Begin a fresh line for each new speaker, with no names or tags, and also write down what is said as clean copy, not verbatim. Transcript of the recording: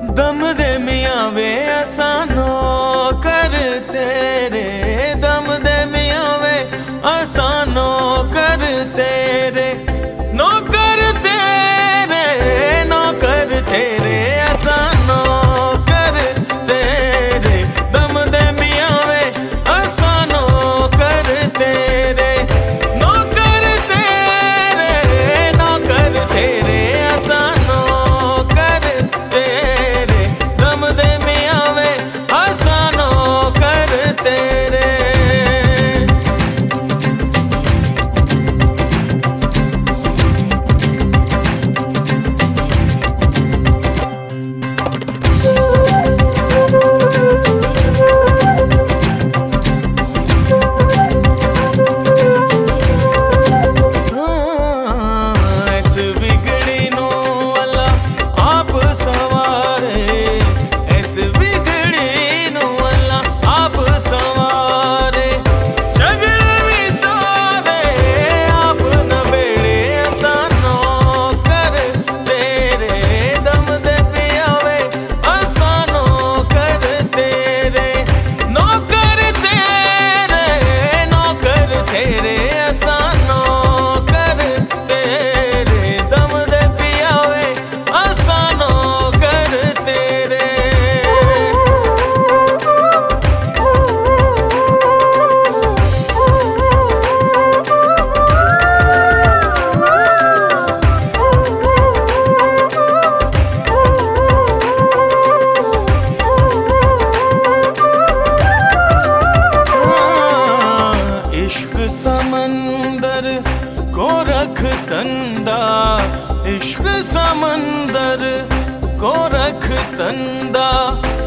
दम दे मियां वे असानो कर तेरे, दम दे मियां वे असानो कर तेरे, नौकर तेरे, नौकर तेरे असानो कर तेरे, दम दे मियां वे असानो कर तेरे, नौकर तेरे, नौकर तेरे असानो कर तेरे, दम दे मियां वे असानो कर तेरे। समंदर को रख तंदा, इश्क समंदर को रख तंदा।